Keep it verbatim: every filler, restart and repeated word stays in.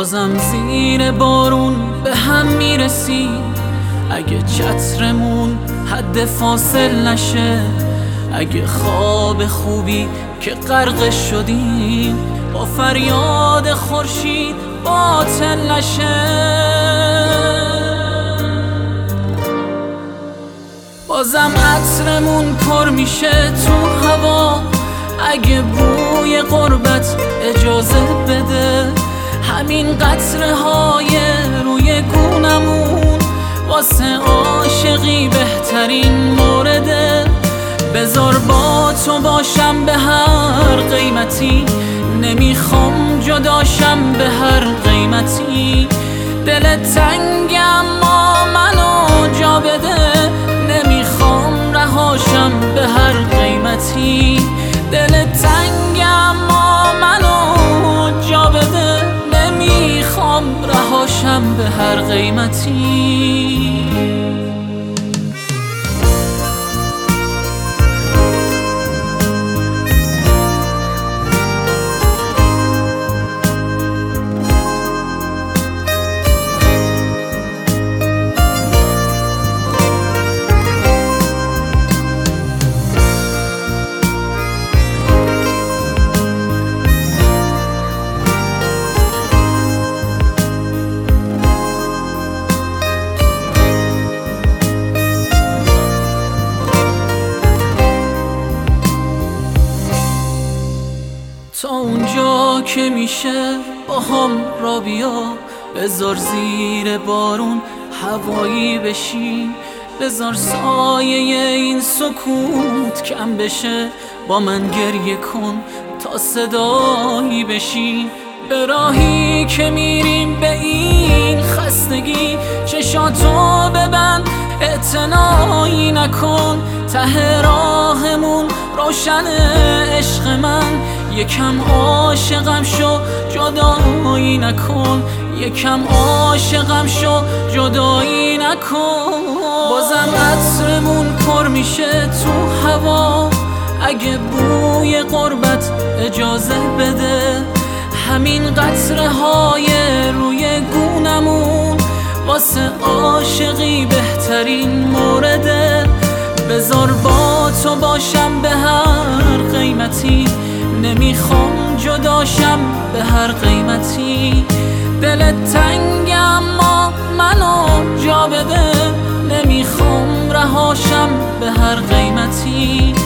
بازم زیر بارون به هم میرسیم. اگه چترمون حد فاصل نشه، اگه خواب خوبی که غرق شدیم با فریاد خورشید باطل نشه. بازم عطرمون پر میشه تو هوا، اگه بوی غربت اجازه بده. همین قطره های روی گونمون واسه عاشقی بهترین مورده. بذار با تو باشم به هر قیمتی، نمیخوام جداشم به هر قیمتی. دل تنگ اما منو جا بده، نمیخوام رهاشم به هر قیمتی. دل تنگ اما منو جا بده، نمیخوام رهاشم به هر قیمتی. تا اونجا که میشه با هم را بیا، بذار زیر بارون هوایی بشین. بذار سایه این سکوت کم بشه، با من گریه کن تا صدایی بشین. به راهی که میریم به این خستگی، چشاتو ببند اعتنایی نکن. ته راهمون روشن عشق من، یکم عاشقم شو جدایی نکن. یکم عاشقم شو جدایی نکن. بازم عطرمون پر میشه تو هوا، اگه بوی غربت اجازه بده. همین قطره های روی گونمون واسه عاشقی بهترین مورده. بذار با تو باشم به هر قیمتی، نمیخوام جداشم به هر قیمتی. دل تنگ اما منو جا بده، نمیخوام رهاشم به هر قیمتی.